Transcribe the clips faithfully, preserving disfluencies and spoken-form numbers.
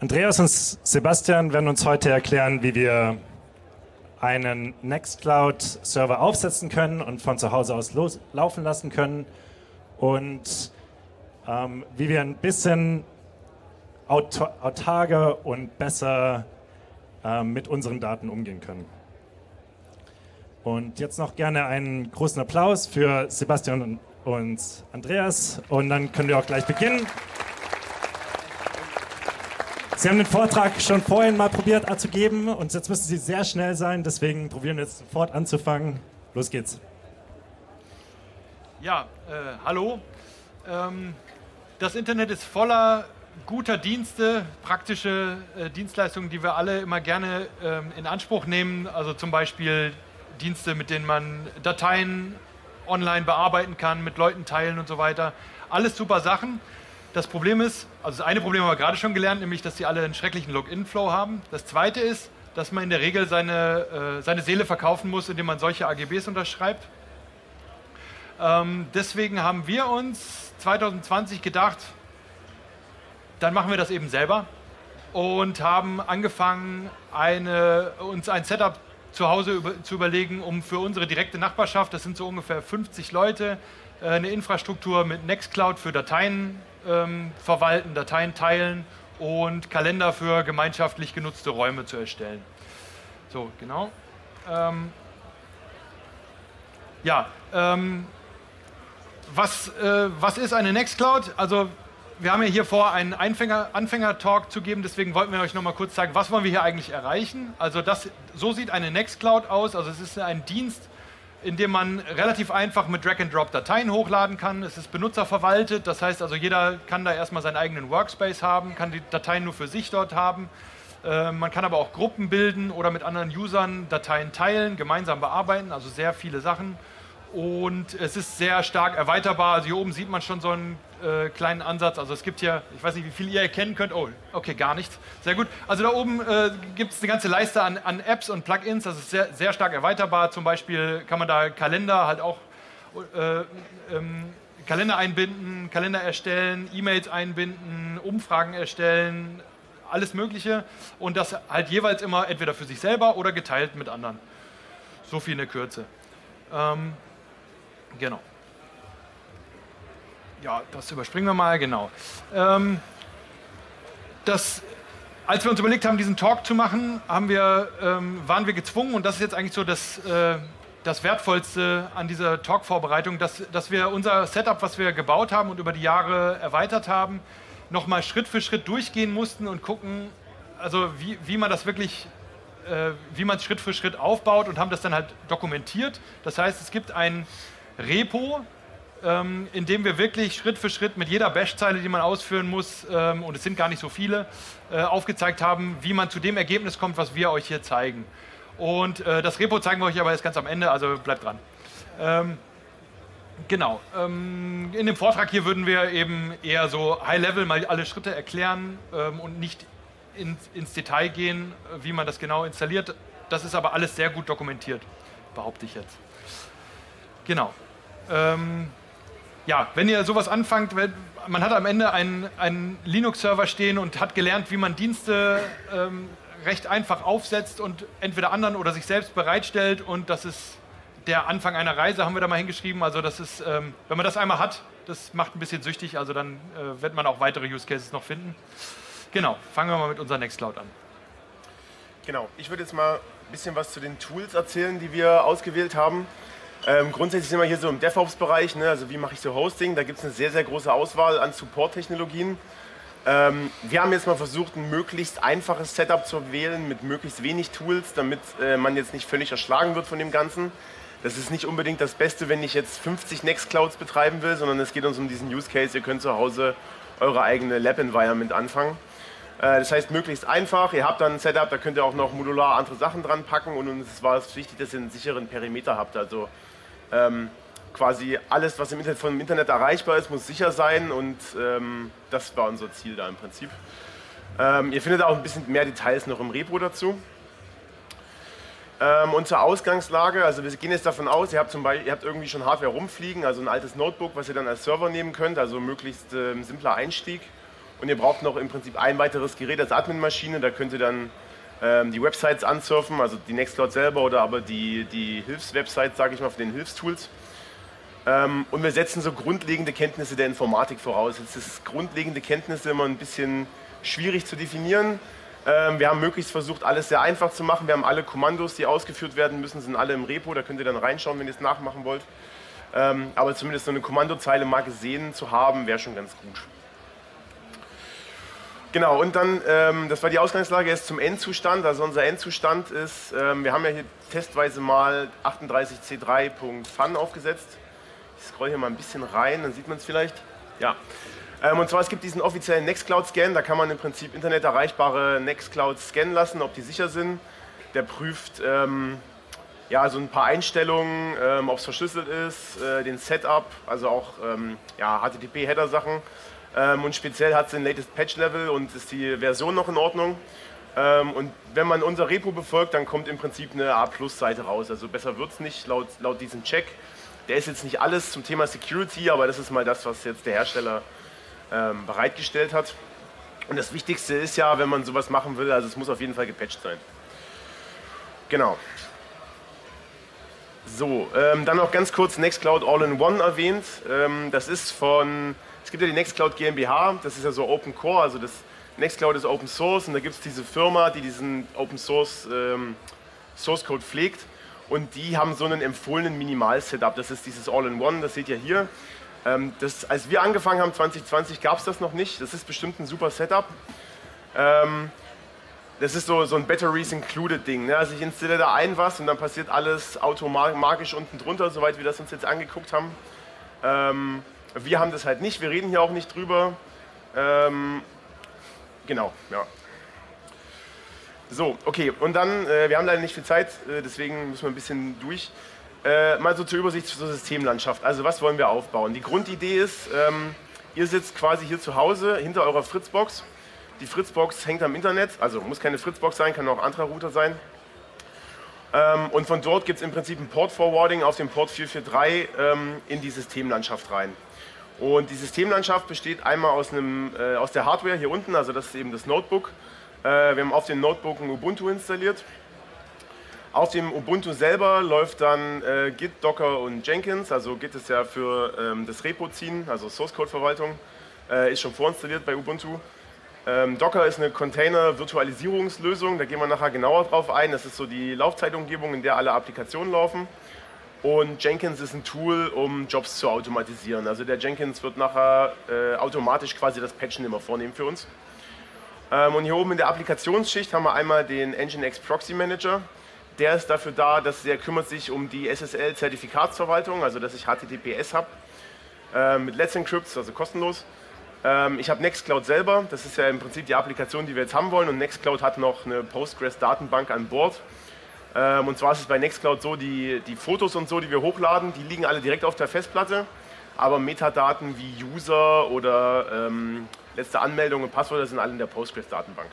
Andreas und Sebastian werden uns heute erklären, wie wir einen Nextcloud-Server aufsetzen können und von zu Hause aus loslaufen lassen können und ähm, wie wir ein bisschen aut autarker und besser ähm, mit unseren Daten umgehen können. Und jetzt noch gerne einen großen Applaus für Sebastian und, und Andreas und dann können wir auch gleich beginnen. Sie haben den Vortrag schon vorhin mal probiert abzugeben und jetzt müssen Sie sehr schnell sein, deswegen probieren wir jetzt sofort anzufangen. Los geht's. Ja, äh, hallo. Ähm, das Internet ist voller guter Dienste, praktische äh, Dienstleistungen, die wir alle immer gerne ähm, in Anspruch nehmen. Also zum Beispiel Dienste, mit denen man Dateien online bearbeiten kann, mit Leuten teilen und so weiter. Alles super Sachen. Das Problem ist, also das eine Problem haben wir gerade schon gelernt, nämlich, dass sie alle einen schrecklichen Login-Flow haben. Das zweite ist, dass man in der Regel seine, äh, seine Seele verkaufen muss, indem man solche A G Bs unterschreibt. Ähm, deswegen haben wir uns zwanzig zwanzig gedacht, dann machen wir das eben selber und haben angefangen, eine, uns ein Setup zu Hause über, zu überlegen, um für unsere direkte Nachbarschaft, das sind so ungefähr fünfzig Leute, äh, eine Infrastruktur mit Nextcloud für Dateien ähm, verwalten, Dateien teilen und Kalender für gemeinschaftlich genutzte Räume zu erstellen. So, genau. Ähm, ja, ähm, was, äh, was ist eine Nextcloud? Also wir haben ja hier vor, einen Anfänger, Anfänger-Talk zu geben, deswegen wollten wir euch noch mal kurz zeigen, was wollen wir hier eigentlich erreichen. Also das, so sieht eine Nextcloud aus, also es ist ein Dienst, in dem man relativ einfach mit Drag-and-Drop Dateien hochladen kann. Es ist benutzerverwaltet, das heißt also jeder kann da erstmal seinen eigenen Workspace haben, kann die Dateien nur für sich dort haben. Äh, man kann aber auch Gruppen bilden oder mit anderen Usern Dateien teilen, gemeinsam bearbeiten, also sehr viele Sachen. Und es ist sehr stark erweiterbar. Also hier oben sieht man schon so einen äh, kleinen Ansatz. Also es gibt hier, ich weiß nicht, wie viel ihr erkennen könnt. Oh, okay, gar nichts. Sehr gut. Also da oben äh, gibt es eine ganze Leiste an, an Apps und Plugins. Das ist sehr, sehr stark erweiterbar. Zum Beispiel kann man da Kalender halt auch äh, ähm, Kalender einbinden, Kalender erstellen, E-Mails einbinden, Umfragen erstellen, alles Mögliche. Und das halt jeweils immer entweder für sich selber oder geteilt mit anderen. So viel in der Kürze. Ähm, Genau. Ja, das überspringen wir mal, genau. Ähm, das, als wir uns überlegt haben, diesen Talk zu machen, haben wir, ähm, waren wir gezwungen, und das ist jetzt eigentlich so das, äh, das Wertvollste an dieser Talk-Vorbereitung, dass, dass wir unser Setup, was wir gebaut haben und über die Jahre erweitert haben, nochmal Schritt für Schritt durchgehen mussten und gucken, also wie, wie man das wirklich äh, wie man es Schritt für Schritt aufbaut, und haben das dann halt dokumentiert. Das heißt, es gibt ein Repo, ähm, in dem wir wirklich Schritt für Schritt mit jeder Bash-Zeile, die man ausführen muss, ähm, und es sind gar nicht so viele, äh, aufgezeigt haben, wie man zu dem Ergebnis kommt, was wir euch hier zeigen. Und äh, das Repo zeigen wir euch aber erst ganz am Ende, also bleibt dran. Ähm, genau. Ähm, in dem Vortrag hier würden wir eben eher so High-Level mal alle Schritte erklären ähm, und nicht in, ins Detail gehen, wie man das genau installiert. Das ist aber alles sehr gut dokumentiert, behaupte ich jetzt. Genau. Ähm, ja, wenn ihr sowas anfangt, man hat am Ende einen, einen Linux-Server stehen und hat gelernt, wie man Dienste ähm, recht einfach aufsetzt und entweder anderen oder sich selbst bereitstellt, und das ist der Anfang einer Reise, haben wir da mal hingeschrieben. Also das ist, ähm, wenn man das einmal hat, das macht ein bisschen süchtig, also dann äh, wird man auch weitere Use Cases noch finden. Genau, fangen wir mal mit unserer Nextcloud an. Genau, ich würde jetzt mal ein bisschen was zu den Tools erzählen, die wir ausgewählt haben. Ähm, grundsätzlich sind wir hier so im DevOps-Bereich, ne? Also wie mache ich so Hosting, da gibt es eine sehr, sehr große Auswahl an Support-Technologien. Ähm, wir haben jetzt mal versucht, ein möglichst einfaches Setup zu wählen mit möglichst wenig Tools, damit äh, man jetzt nicht völlig erschlagen wird von dem Ganzen. Das ist nicht unbedingt das Beste, wenn ich jetzt fünfzig Nextclouds betreiben will, sondern es geht uns um diesen Use Case, ihr könnt zu Hause eure eigene Lab-Environment anfangen. Äh, das heißt, möglichst einfach, ihr habt dann ein Setup, da könnt ihr auch noch modular andere Sachen dran packen, und uns war es wichtig, dass ihr einen sicheren Perimeter habt. Also ähm, quasi alles, was im Internet, vom Internet erreichbar ist, muss sicher sein, und ähm, das war unser Ziel da im Prinzip. Ähm, ihr findet auch ein bisschen mehr Details noch im Repo dazu. Ähm, und zur Ausgangslage, also wir gehen jetzt davon aus, ihr habt, zum Beispiel, ihr habt irgendwie schon Hardware rumfliegen, also ein altes Notebook, was ihr dann als Server nehmen könnt, also möglichst ähm, simpler Einstieg. Und ihr braucht noch im Prinzip ein weiteres Gerät als Admin-Maschine. Da könnt ihr dann ähm, die Websites ansurfen, also die Nextcloud selber oder aber die, die Hilfswebsites, sage ich mal, von den Hilfstools. Ähm, und wir setzen so grundlegende Kenntnisse der Informatik voraus. Jetzt ist grundlegende Kenntnisse immer ein bisschen schwierig zu definieren. Ähm, wir haben möglichst versucht, alles sehr einfach zu machen. Wir haben alle Kommandos, die ausgeführt werden müssen, sind alle im Repo. Da könnt ihr dann reinschauen, wenn ihr es nachmachen wollt. Ähm, aber zumindest so eine Kommandozeile mal gesehen zu haben, wäre schon ganz gut. Genau, und dann, ähm, das war die Ausgangslage jetzt zum Endzustand. Also unser Endzustand ist, ähm, wir haben ja hier testweise mal achtunddreißig C drei Punkt fun aufgesetzt. Ich scroll hier mal ein bisschen rein, dann sieht man es vielleicht. Ja. Ähm, und zwar, es gibt diesen offiziellen Nextcloud-Scan, da kann man im Prinzip interneterreichbare Nextcloud scannen lassen, ob die sicher sind. Der prüft ähm, ja, so ein paar Einstellungen, ähm, ob es verschlüsselt ist, äh, den Setup, also auch ähm, ja, H T T P-Header-Sachen. Ähm, und speziell hat es den latest Patch-Level und ist die Version noch in Ordnung. Ähm, und wenn man unser Repo befolgt, dann kommt im Prinzip eine A-Plus-Seite raus. Also besser wird es nicht laut, laut diesem Check. Der ist jetzt nicht alles zum Thema Security, aber das ist mal das, was jetzt der Hersteller ähm, bereitgestellt hat. Und das Wichtigste ist ja, wenn man sowas machen will, also es muss auf jeden Fall gepatcht sein. Genau. So, ähm, dann noch ganz kurz Nextcloud All-in-One erwähnt. Ähm, das ist von... Es gibt ja die Nextcloud GmbH, das ist ja so Open Core, also das Nextcloud ist Open Source und da gibt es diese Firma, die diesen Open Source ähm, Source Code pflegt und die haben so einen empfohlenen Minimal-Setup, das ist dieses All-in-One, das seht ihr hier. Ähm, das, als wir angefangen haben zwanzig zwanzig gab es das noch nicht, das ist bestimmt ein super Setup. Ähm, das ist so, so ein Batteries Included Ding, ne? Also ich installiere da ein was und dann passiert alles automatisch unten drunter, soweit wir das uns jetzt angeguckt haben. Ähm, Wir haben das halt nicht, wir reden hier auch nicht drüber. Ähm, genau, ja. So, okay, und dann, äh, wir haben leider nicht viel Zeit, äh, deswegen müssen wir ein bisschen durch. Äh, mal so zur Übersicht zur Systemlandschaft. Also was wollen wir aufbauen? Die Grundidee ist, ähm, ihr sitzt quasi hier zu Hause hinter eurer Fritzbox. Die Fritzbox hängt am Internet, also muss keine Fritzbox sein, kann auch ein anderer Router sein. Ähm, und von dort gibt es im Prinzip ein Port-Forwarding auf dem Port vier vier drei ähm, in die Systemlandschaft rein. Und die Systemlandschaft besteht einmal aus, einem, äh, aus der Hardware hier unten, also das ist eben das Notebook. Äh, wir haben auf dem Notebook ein Ubuntu installiert. Auf dem Ubuntu selber läuft dann äh, Git, Docker und Jenkins. Also Git ist ja für ähm, das Repo ziehen, also Source Code Verwaltung, äh, ist schon vorinstalliert bei Ubuntu. Ähm, Docker ist eine Container-Virtualisierungslösung, da gehen wir nachher genauer drauf ein. Das ist so die Laufzeitumgebung, in der alle Applikationen laufen. Und Jenkins ist ein Tool, um Jobs zu automatisieren. Also der Jenkins wird nachher äh, automatisch quasi das Patchen immer vornehmen für uns. Ähm, und hier oben in der Applikationsschicht haben wir einmal den Nginx Proxy Manager. Der ist dafür da, dass der kümmert sich um die S S L-Zertifikatsverwaltung, also dass ich H T T P S habe äh, mit Let's Encrypt, also kostenlos. Ähm, ich habe Nextcloud selber, das ist ja im Prinzip die Applikation, die wir jetzt haben wollen. Und Nextcloud hat noch eine Postgres-Datenbank an Bord. Ähm, und zwar ist es bei Nextcloud so, die, die Fotos und so, die wir hochladen, die liegen alle direkt auf der Festplatte. Aber Metadaten wie User oder ähm, letzte Anmeldung und Passwörter sind alle in der Postgres-Datenbank.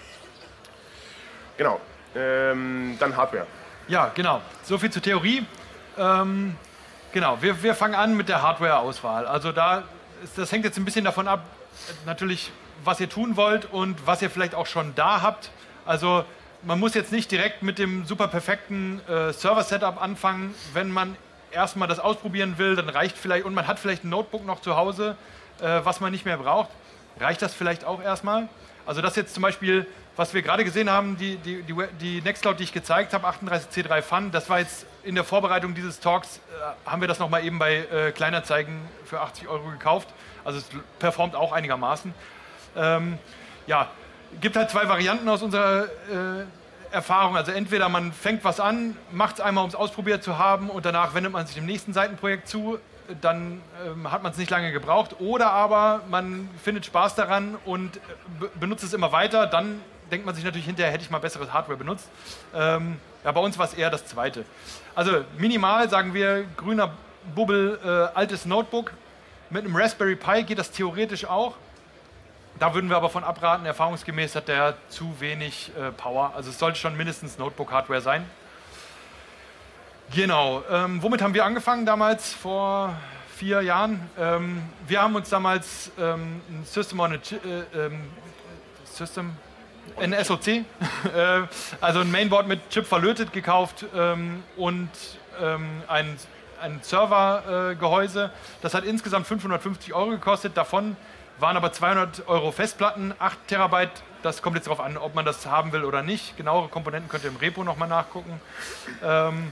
Genau. Ähm, dann Hardware. Ja, genau. So viel zur Theorie. Ähm, genau, wir, wir fangen an mit der Hardware-Auswahl. Also da ist, das hängt jetzt ein bisschen davon ab, natürlich, was ihr tun wollt und was ihr vielleicht auch schon da habt. Also man muss jetzt nicht direkt mit dem super perfekten äh, Server-Setup anfangen. Wenn man erstmal das ausprobieren will, dann reicht vielleicht, und man hat vielleicht ein Notebook noch zu Hause, äh, was man nicht mehr braucht, reicht das vielleicht auch erstmal. Also das jetzt zum Beispiel, was wir gerade gesehen haben, die, die, die, die Nextcloud, die ich gezeigt habe, achtunddreißig C drei fun, das war jetzt in der Vorbereitung dieses Talks, äh, haben wir das nochmal eben bei äh, Kleinanzeigen für achtzig Euro gekauft. Also es performt auch einigermaßen. Ähm, ja, gibt halt zwei Varianten aus unserer äh, Erfahrung. Also entweder man fängt was an, macht es einmal, um es ausprobiert zu haben und danach wendet man sich dem nächsten Seitenprojekt zu, dann ähm, hat man es nicht lange gebraucht. Oder aber man findet Spaß daran und be benutzt es immer weiter, dann denkt man sich natürlich hinterher, hätte ich mal besseres Hardware benutzt. Ähm, ja, bei uns war es eher das Zweite. Also minimal sagen wir, grüner Bubbel, äh, altes Notebook. Mit einem Raspberry Pi geht das theoretisch auch. Da würden wir aber von abraten, erfahrungsgemäß hat der zu wenig äh, Power. Also es sollte schon mindestens Notebook-Hardware sein. Genau, ähm, womit haben wir angefangen damals? Vor vier Jahren. Ähm, wir haben uns damals ähm, ein System on a Chip, äh, ähm, System, ein S O C, äh, also ein Mainboard mit Chip verlötet gekauft ähm, und ähm, ein, ein Servergehäuse. Äh, das hat insgesamt fünfhundertfünfzig Euro gekostet. Davon waren aber zweihundert Euro Festplatten, acht Terabyte. Das kommt jetzt darauf an, ob man das haben will oder nicht. Genauere Komponenten könnt ihr im Repo nochmal nachgucken. Ähm,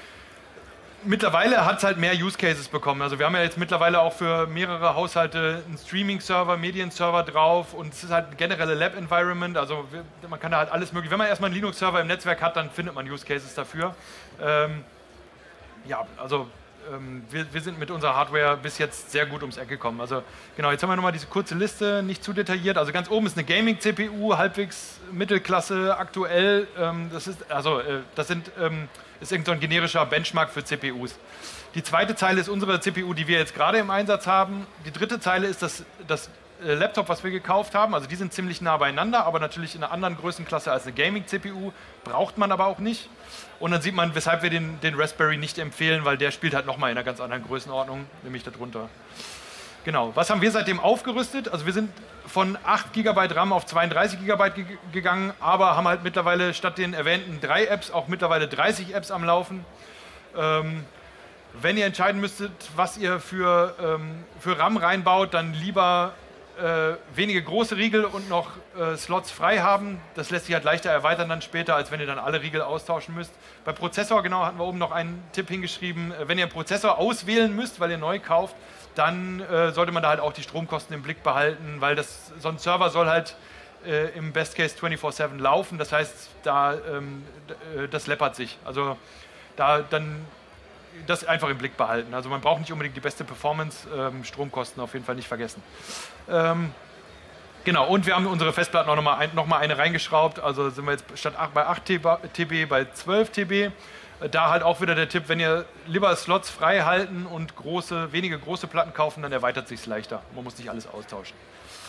mittlerweile hat es halt mehr Use Cases bekommen. Also wir haben ja jetzt mittlerweile auch für mehrere Haushalte einen Streaming-Server, Medienserver drauf und es ist halt ein generelle Lab-Environment. Also wir, man kann da halt alles mögliche. Wenn man erstmal einen Linux-Server im Netzwerk hat, dann findet man Use Cases dafür. Ähm, ja, also ähm, wir, wir sind mit unserer Hardware bis jetzt sehr gut ums Eck gekommen. Also genau, jetzt haben wir nochmal diese kurze Liste, nicht zu detailliert. Also ganz oben ist eine Gaming-C P U, halbwegs Mittelklasse, aktuell. Ähm, das ist, also äh, das sind... Ähm, ist irgend so ein generischer Benchmark für C P Us. Die zweite Zeile ist unsere C P U, die wir jetzt gerade im Einsatz haben. Die dritte Zeile ist das, das äh, Laptop, was wir gekauft haben. Also die sind ziemlich nah beieinander, aber natürlich in einer anderen Größenklasse als eine Gaming-C P U. Braucht man aber auch nicht. Und dann sieht man, weshalb wir den, den Raspberry nicht empfehlen, weil der spielt halt nochmal in einer ganz anderen Größenordnung, nämlich darunter. Genau, was haben wir seitdem aufgerüstet? Also wir sind von acht Gigabyte RAM auf zweiunddreißig Gigabyte ge gegangen, aber haben halt mittlerweile statt den erwähnten drei Apps auch mittlerweile dreißig Apps am Laufen. Ähm, wenn ihr entscheiden müsstet, was ihr für, ähm, für RAM reinbaut, dann lieber äh, wenige große Riegel und noch äh, Slots frei haben. Das lässt sich halt leichter erweitern dann später, als wenn ihr dann alle Riegel austauschen müsst. Bei Prozessor, genau, hatten wir oben noch einen Tipp hingeschrieben. Wenn ihr einen Prozessor auswählen müsst, weil ihr neu kauft, dann äh, sollte man da halt auch die Stromkosten im Blick behalten, weil das, so ein Server soll halt äh, im Best Case vierundzwanzig sieben laufen. Das heißt, da, ähm, das läppert sich. Also da dann das einfach im Blick behalten. Also man braucht nicht unbedingt die beste Performance, ähm, Stromkosten auf jeden Fall nicht vergessen. Ähm, genau, und wir haben unsere Festplatten auch nochmal ein, noch mal eine reingeschraubt. Also sind wir jetzt statt acht, bei acht T B bei zwölf T B. Da halt auch wieder der Tipp, wenn ihr lieber Slots frei halten und große, wenige große Platten kaufen, dann erweitert sich es leichter. Man muss nicht alles austauschen.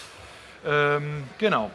Ähm, genau.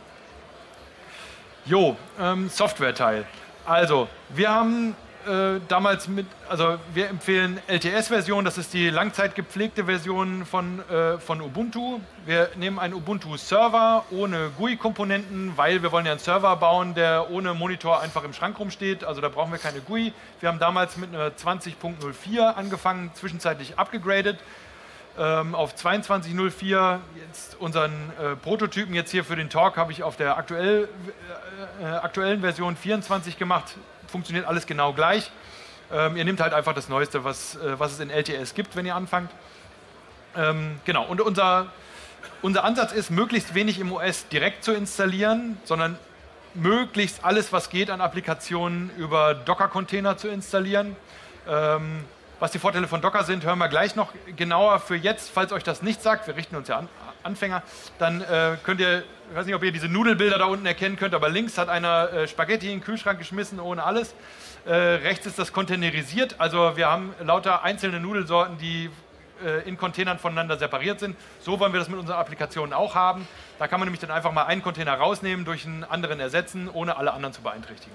Jo, ähm, Software-Teil. Also, wir haben äh, damals mit, also wir empfehlen L T S-Version, das ist die langzeit gepflegte Version von, äh, von Ubuntu. Wir nehmen einen Ubuntu-Server ohne G U I-Komponenten, weil wir wollen ja einen Server bauen, der ohne Monitor einfach im Schrank rumsteht. Also da brauchen wir keine G U I. Wir haben damals mit einer zwanzig Punkt null vier angefangen, zwischenzeitlich abgegradet ähm, auf zweiundzwanzig Punkt null vier. Jetzt unseren äh, Prototypen jetzt hier für den Talk habe ich auf der aktuell, äh, aktuellen Version vierundzwanzig gemacht. Funktioniert alles genau gleich. Ähm, ihr nehmt halt einfach das Neueste, was, äh, was es in L T S gibt, wenn ihr anfangt. Ähm, genau, und unser, unser Ansatz ist, möglichst wenig im O S direkt zu installieren, sondern möglichst alles, was geht an Applikationen über Docker-Container zu installieren. Ähm, was die Vorteile von Docker sind, hören wir gleich noch genauer. Für jetzt, falls euch das nicht sagt, wir richten uns ja an Anfänger, dann äh, könnt ihr, ich weiß nicht, ob ihr diese Nudelbilder da unten erkennen könnt, aber links hat einer äh, Spaghetti in den Kühlschrank geschmissen, ohne alles. Äh, rechts ist das containerisiert, also wir haben lauter einzelne Nudelsorten, die äh, in Containern voneinander separiert sind. So wollen wir das mit unseren Applikationen auch haben. Da kann man nämlich dann einfach mal einen Container rausnehmen, durch einen anderen ersetzen, ohne alle anderen zu beeinträchtigen.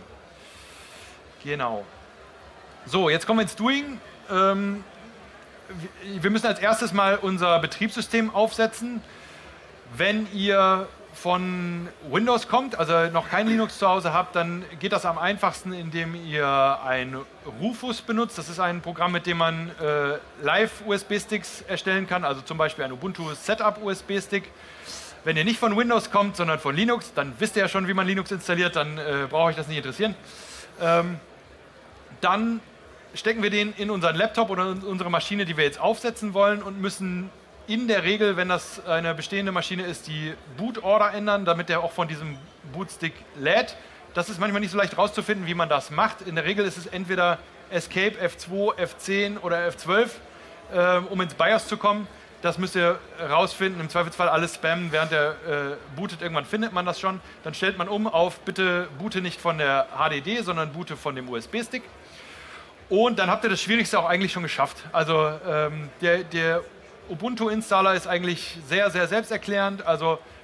Genau. So, jetzt kommen wir ins Doing. Ähm, wir müssen als erstes mal unser Betriebssystem aufsetzen. Wenn ihr von Windows kommt, also noch kein Linux zu Hause habt, dann geht das am einfachsten, indem ihr ein Rufus benutzt. Das ist ein Programm, mit dem man äh, Live-U S B-Sticks erstellen kann, also zum Beispiel ein Ubuntu Setup-U S B-Stick. Wenn ihr nicht von Windows kommt, sondern von Linux, dann wisst ihr ja schon, wie man Linux installiert, dann äh, braucht euch das nicht interessieren. Ähm, dann stecken wir den in unseren Laptop oder in unsere Maschine, die wir jetzt aufsetzen wollen, und müssen in der Regel, wenn das eine bestehende Maschine ist, die Boot-Order ändern, damit der auch von diesem Bootstick lädt. Das ist manchmal nicht so leicht rauszufinden, wie man das macht. In der Regel ist es entweder Escape F zwei, F zehn oder F zwölf, äh, um ins BIOS zu kommen. Das müsst ihr rausfinden. Im Zweifelsfall alles spammen, während der äh, bootet. Irgendwann findet man das schon. Dann stellt man um auf, bitte boote nicht von der H D D, sondern boote von dem U S B-Stick. Und dann habt ihr das Schwierigste auch eigentlich schon geschafft. Also ähm, der, der Ubuntu-Installer ist eigentlich sehr, sehr selbsterklärend. Also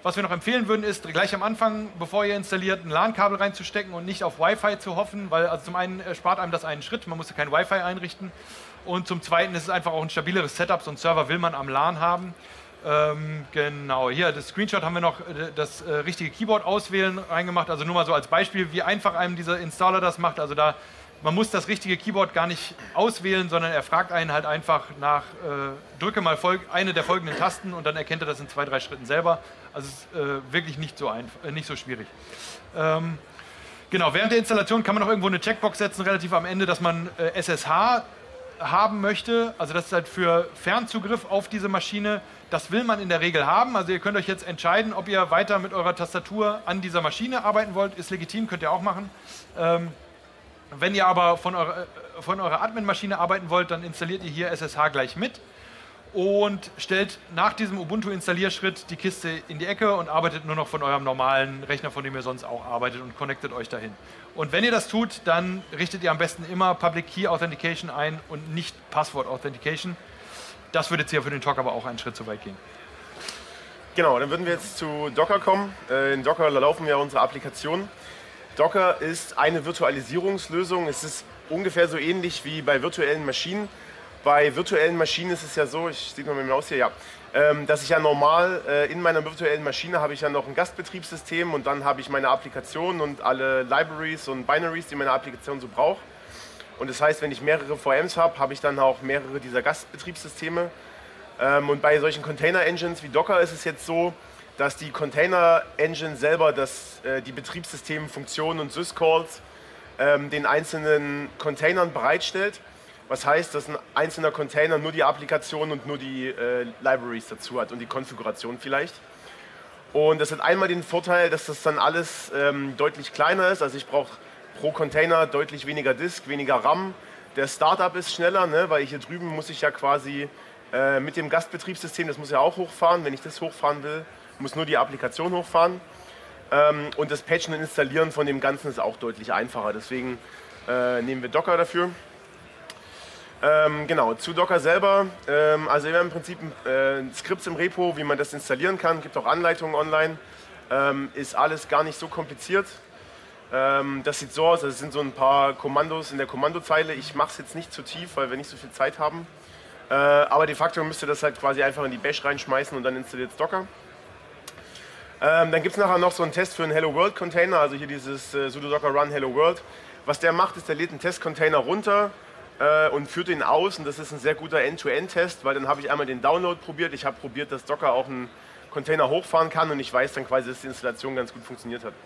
Was wir noch empfehlen würden, ist gleich am Anfang, bevor ihr installiert, ein LAN-Kabel reinzustecken und nicht auf Wi-Fi zu hoffen, weil also zum einen spart einem das einen Schritt, man muss ja kein Wi-Fi einrichten und zum zweiten ist es einfach auch ein stabileres Setup, so ein Server will man am LAN haben. Ähm, genau, hier das Screenshot haben wir noch das äh, richtige Keyboard auswählen reingemacht, also nur mal so als Beispiel, wie einfach einem dieser Installer das macht, also da man muss das richtige Keyboard gar nicht auswählen, sondern er fragt einen halt einfach nach, äh, drücke mal eine der folgenden Tasten und dann erkennt er das in zwei, drei Schritten selber. Also es ist äh, wirklich nicht so, einfach, äh, nicht so schwierig. Ähm, genau, während der Installation kann man noch irgendwo eine Checkbox setzen, relativ am Ende, dass man äh, S S H haben möchte. Also das ist halt für Fernzugriff auf diese Maschine. Das will man in der Regel haben. Also ihr könnt euch jetzt entscheiden, ob ihr weiter mit eurer Tastatur an dieser Maschine arbeiten wollt. Ist legitim, könnt ihr auch machen. Ähm, Wenn ihr aber von eurer, von eurer Admin-Maschine arbeiten wollt, dann installiert ihr hier S S H gleich mit und stellt nach diesem Ubuntu-Installierschritt die Kiste in die Ecke und arbeitet nur noch von eurem normalen Rechner, von dem ihr sonst auch arbeitet und connectet euch dahin. Und wenn ihr das tut, dann richtet ihr am besten immer Public Key Authentication ein und nicht Passwort Authentication. Das würde jetzt hier für den Talk aber auch einen Schritt zu weit gehen. Genau, dann würden wir jetzt zu Docker kommen. In Docker laufen ja unsere Applikationen. Docker ist eine Virtualisierungslösung. Es ist ungefähr so ähnlich wie bei virtuellen Maschinen. Bei virtuellen Maschinen ist es ja so, ich sehe mal mit mir aus hier, ja, ähm, dass ich ja normal äh, in meiner virtuellen Maschine habe ich ja noch ein Gastbetriebssystem und dann habe ich meine Applikationen und alle Libraries und Binaries, die meine Applikation so braucht. Und das heißt, wenn ich mehrere V Ms habe, habe ich dann auch mehrere dieser Gastbetriebssysteme. Ähm, und bei solchen Container-Engines wie Docker ist es jetzt so, dass die Container-Engine selber das, äh, die Betriebssystemfunktionen und Syscalls ähm, den einzelnen Containern bereitstellt. Was heißt, dass ein einzelner Container nur die Applikation und nur die äh, Libraries dazu hat und die Konfiguration vielleicht. Und das hat einmal den Vorteil, dass das dann alles ähm, deutlich kleiner ist. Also ich brauche pro Container deutlich weniger Disk, weniger RAM. Der Startup ist schneller, ne? Weil hier drüben muss ich ja quasi äh, mit dem Gastbetriebssystem, das muss ja auch hochfahren. Wenn ich das hochfahren will, muss nur die Applikation hochfahren. Ähm, und das Patchen und Installieren von dem Ganzen ist auch deutlich einfacher. Deswegen äh, nehmen wir Docker dafür. Ähm, genau, zu Docker selber. Ähm, also wir haben im Prinzip äh, Skripts im Repo, wie man das installieren kann. Gibt auch Anleitungen online. Ähm, ist alles gar nicht so kompliziert. Ähm, das sieht so aus, also es sind so ein paar Kommandos in der Kommandozeile. Ich mache es jetzt nicht zu tief, weil wir nicht so viel Zeit haben. Äh, aber de facto müsst ihr das halt quasi einfach in die Bash reinschmeißen und dann installiert es Docker. Ähm, dann gibt es nachher noch so einen Test für einen Hello World Container, also hier dieses äh, sudo docker run Hello World. Was der macht, ist, der lädt einen Testcontainer runter äh, und führt ihn aus, und das ist ein sehr guter End-to-End-Test, weil dann habe ich einmal den Download probiert, ich habe probiert, dass Docker auch einen Container hochfahren kann, und ich weiß dann quasi, dass die Installation ganz gut funktioniert hat.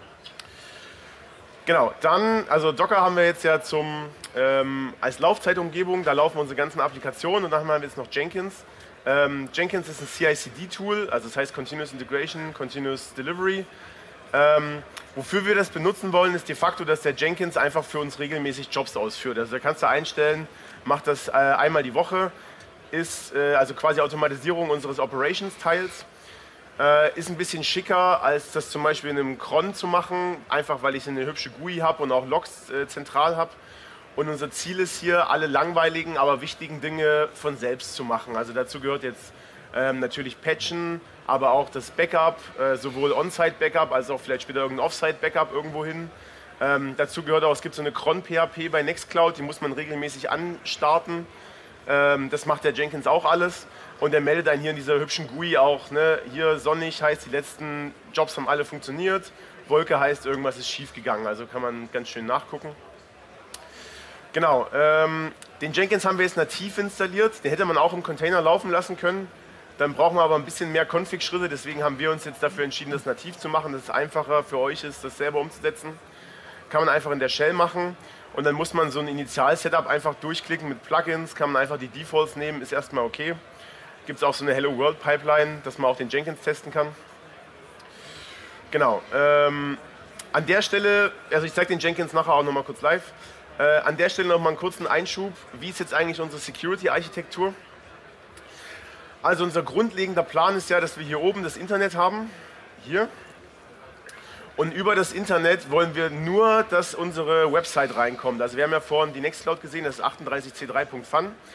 Genau, dann, also Docker haben wir jetzt ja zum, ähm, als Laufzeitumgebung, da laufen unsere ganzen Applikationen, und dann haben wir jetzt noch Jenkins. Ähm, Jenkins ist ein C I C D-Tool, also das heißt Continuous Integration, Continuous Delivery. Ähm, wofür wir das benutzen wollen, ist de facto, dass der Jenkins einfach für uns regelmäßig Jobs ausführt. Also da kannst du einstellen, macht das äh, einmal die Woche, ist äh, also quasi Automatisierung unseres Operations-Teils. Äh, ist ein bisschen schicker, als das zum Beispiel in einem Cron zu machen, einfach weil ich eine hübsche G U I habe und auch Logs äh, zentral habe. Und unser Ziel ist hier, alle langweiligen, aber wichtigen Dinge von selbst zu machen. Also dazu gehört jetzt ähm, natürlich Patchen, aber auch das Backup, äh, sowohl On-Site-Backup als auch vielleicht später irgendein Off-Site-Backup irgendwo hin. Ähm, dazu gehört auch, es gibt so eine cron P H P bei Nextcloud, die muss man regelmäßig anstarten. Ähm, das macht der Jenkins auch alles. Und er meldet einen hier in dieser hübschen G U I auch, ne? Hier sonnig heißt, die letzten Jobs haben alle funktioniert. Wolke heißt, irgendwas ist schief gegangen. Also kann man ganz schön nachgucken. Genau, ähm, den Jenkins haben wir jetzt nativ installiert. Den hätte man auch im Container laufen lassen können. Dann brauchen wir aber ein bisschen mehr Config-Schritte. Deswegen haben wir uns jetzt dafür entschieden, das nativ zu machen, dass es einfacher für euch ist, das selber umzusetzen. Kann man einfach in der Shell machen. Und dann muss man so ein Initial-Setup einfach durchklicken mit Plugins. Kann man einfach die Defaults nehmen, ist erstmal okay. Gibt es auch so eine Hello World Pipeline, dass man auch den Jenkins testen kann. Genau. Ähm, an der Stelle, also ich zeige den Jenkins nachher auch nochmal kurz live. Äh, an der Stelle nochmal einen kurzen Einschub. Wie ist jetzt eigentlich unsere Security-Architektur? Also unser grundlegender Plan ist ja, dass wir hier oben das Internet haben. Hier. Und über das Internet wollen wir nur, dass unsere Website reinkommt. Also wir haben ja vorhin die Nextcloud gesehen, das ist achtunddreißig C drei Punkt fun.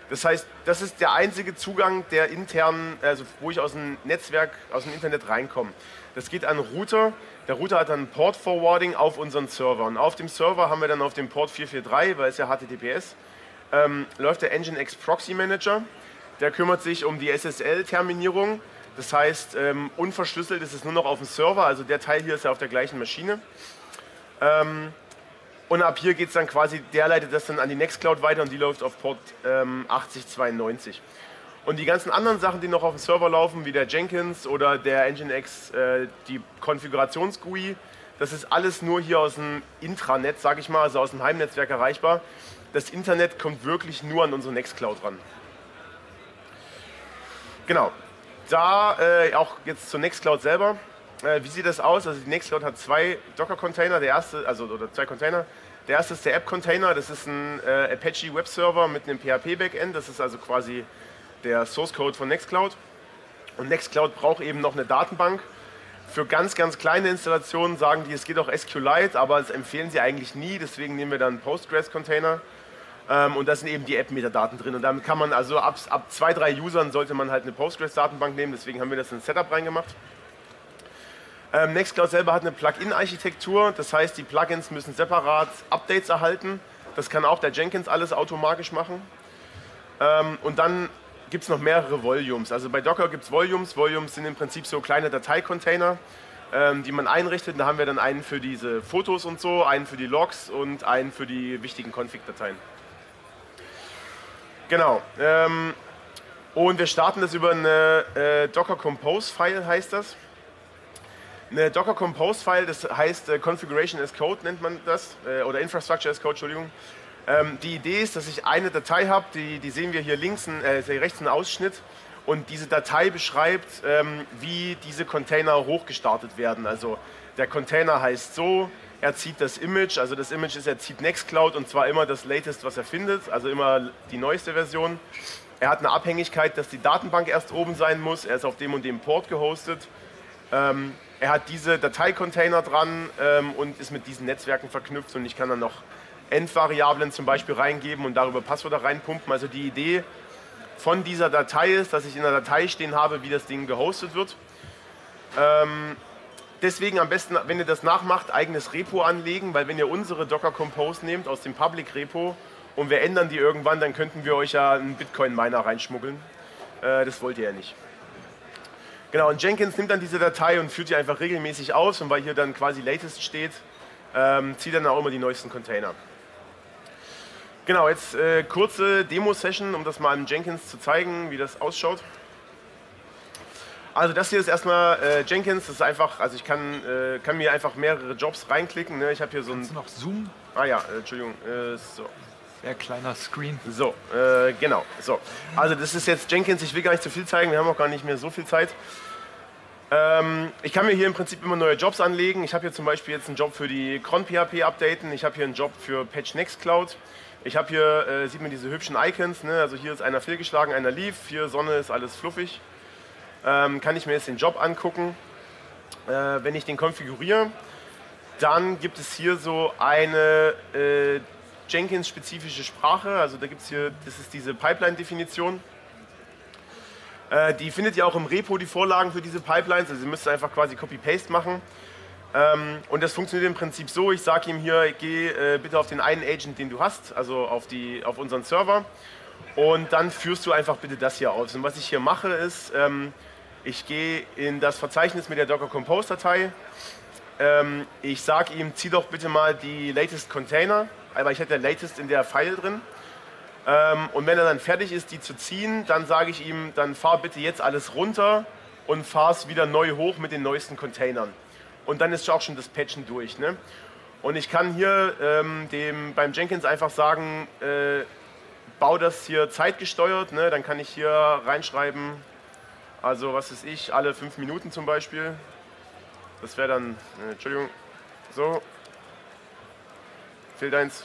Das heißt, das ist der einzige Zugang, der intern, also wo ich aus dem Netzwerk, aus dem Internet reinkomme. Das geht an den Router. Der Router hat dann Port Forwarding auf unseren Server. Und auf dem Server haben wir dann auf dem Port vier vier drei, weil es ja H T T P S, ähm, läuft der Nginx Proxy Manager. Der kümmert sich um die S S L-Terminierung. Das heißt, ähm, unverschlüsselt ist es nur noch auf dem Server. Also der Teil hier ist ja auf der gleichen Maschine. Ähm, Und ab hier geht es dann quasi, der leitet das dann an die Nextcloud weiter und die läuft auf Port ähm, achtzig zweiundneunzig. Und die ganzen anderen Sachen, die noch auf dem Server laufen, wie der Jenkins oder der Nginx, äh, die Konfigurations-G U I, das ist alles nur hier aus dem Intranet, sage ich mal, also aus dem Heimnetzwerk erreichbar. Das Internet kommt wirklich nur an unsere Nextcloud ran. Genau, da äh, auch jetzt zur Nextcloud selber. Wie sieht das aus? Also die Nextcloud hat zwei Docker-Container, der erste, also oder zwei Container. Der erste ist der App-Container, das ist ein äh, Apache Web-Server mit einem P H P-Backend, das ist also quasi der Source-Code von Nextcloud. Und Nextcloud braucht eben noch eine Datenbank. Für ganz, ganz kleine Installationen sagen die, es geht auch SQLite, aber das empfehlen sie eigentlich nie, deswegen nehmen wir dann einen Postgres-Container. Ähm, und da sind eben die App-Metadaten drin. Und damit kann man, also ab, ab zwei, drei Usern sollte man halt eine Postgres-Datenbank nehmen, deswegen haben wir das in ein Setup reingemacht. Ähm, Nextcloud selber hat eine Plugin-Architektur, das heißt, die Plugins müssen separat Updates erhalten. Das kann auch der Jenkins alles automatisch machen. Ähm, und dann gibt es noch mehrere Volumes. Also bei Docker gibt es Volumes. Volumes sind im Prinzip so kleine Dateicontainer, ähm, die man einrichtet. Da haben wir dann einen für diese Fotos und so, einen für die Logs und einen für die wichtigen Config-Dateien. Genau. Ähm, und wir starten das über eine äh, Docker Compose-File, heißt das. Eine Docker Compose File, das heißt äh, Configuration as Code nennt man das, äh, oder Infrastructure as Code, Entschuldigung. Ähm, die Idee ist, dass ich eine Datei habe, die, die sehen wir hier links, äh, rechts einen Ausschnitt, und diese Datei beschreibt, ähm, wie diese Container hochgestartet werden. Also der Container heißt so, er zieht das Image, also das Image ist, er zieht Nextcloud und zwar immer das Latest, was er findet, also immer die neueste Version. Er hat eine Abhängigkeit, dass die Datenbank erst oben sein muss, er ist auf dem und dem Port gehostet. Ähm, Er hat diese Dateicontainer dran ähm, und ist mit diesen Netzwerken verknüpft, und ich kann dann noch Endvariablen zum Beispiel reingeben und darüber Passwörter reinpumpen. Also die Idee von dieser Datei ist, dass ich in der Datei stehen habe, wie das Ding gehostet wird. Ähm, deswegen am besten, wenn ihr das nachmacht, eigenes Repo anlegen, weil wenn ihr unsere Docker Compose nehmt aus dem Public Repo und wir ändern die irgendwann, dann könnten wir euch ja einen Bitcoin-Miner reinschmuggeln. Äh, das wollt ihr ja nicht. Genau, und Jenkins nimmt dann diese Datei und führt die einfach regelmäßig aus, und weil hier dann quasi Latest steht, ähm, zieht dann auch immer die neuesten Container. Genau, jetzt äh, kurze Demo-Session, um das mal im Jenkins zu zeigen, wie das ausschaut. Also das hier ist erstmal äh, Jenkins, das ist einfach, also ich kann, äh, kann mir einfach mehrere Jobs reinklicken. Ne? Ich habe hier so ein... Kannst du noch zoomen? Ah ja, äh, Entschuldigung, äh, so. Sehr kleiner Screen. So, äh, genau. So. Also das ist jetzt Jenkins, ich will gar nicht zu viel zeigen, wir haben auch gar nicht mehr so viel Zeit. Ähm, ich kann mir hier im Prinzip immer neue Jobs anlegen. Ich habe hier zum Beispiel jetzt einen Job für die cron P H P updaten, ich habe hier einen Job für Patch Nextcloud. Ich habe hier, äh, sieht man diese hübschen Icons, ne? Also hier ist einer fehlgeschlagen, einer lief, hier Sonne, ist alles fluffig. Ähm, kann ich mir jetzt den Job angucken. Äh, wenn ich den konfiguriere, dann gibt es hier so eine äh, Jenkins-spezifische Sprache, also da gibt es hier, das ist diese Pipeline-Definition. Äh, die findet ihr auch im Repo, die Vorlagen für diese Pipelines, also ihr müsst einfach quasi Copy-Paste machen. Ähm, und das funktioniert im Prinzip so, ich sage ihm hier, geh äh, bitte auf den einen Agent, den du hast, also auf, die, auf unseren Server, und dann führst du einfach bitte das hier aus. Und was ich hier mache ist, ähm, ich gehe in das Verzeichnis mit der Docker Compose Datei, ähm, ich sage ihm, zieh doch bitte mal die latest Container, aber ich hätte der latest in der File drin. Ähm, und wenn er dann fertig ist, die zu ziehen, dann sage ich ihm, dann fahr bitte jetzt alles runter und fahr es wieder neu hoch mit den neuesten Containern. Und dann ist auch schon das Patchen durch. Ne? Und ich kann hier ähm, dem, beim Jenkins einfach sagen, äh, bau das hier zeitgesteuert. Ne? Dann kann ich hier reinschreiben, also was weiß ich, alle fünf Minuten zum Beispiel. Das wäre dann, äh, Entschuldigung, so. Fehlt eins.